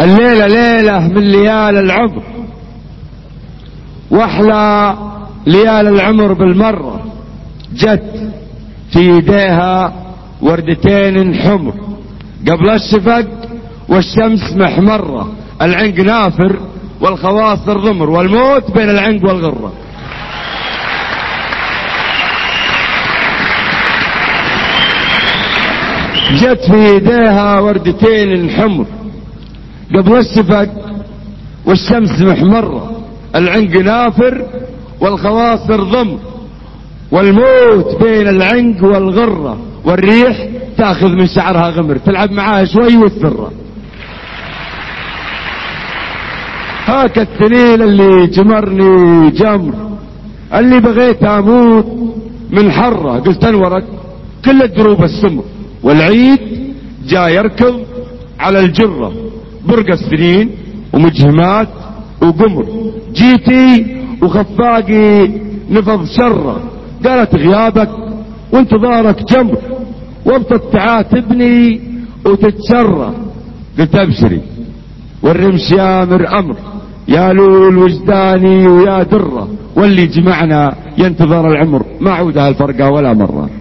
الليلة ليلة من ليال العمر، واحلى ليال العمر بالمرة. جت في يديها وردتين حمر، قبل الشفق والشمس محمرة، العنق نافر والخواصر ضمر، والموت بين العنق والغرة. جت في يديها وردتين حمر، قبل الشفق والشمس محمرة، العنق نافر والخواصر ضمر، والموت بين العنق والغرة، والريح تاخذ من شعرها غمر، تلعب معاها شوي والثرة. هاك الثنين اللي جمرني جمر، اللي بغيت اموت من حرة، قلت انورك كل الدروب السمر، والعيد جاي يركض على الجرة، برقة سنين ومجهمات وقمر، جيتي وخفاقي نفض شره، قالت غيابك وانتظارك جمر، وابطت تعاتبني وتتشرى، قلت ابشري والرمش يامر امر، يا لول وجداني ويا دره، واللي جمعنا ينتظر العمر، ما عودها الفرقة ولا مرة.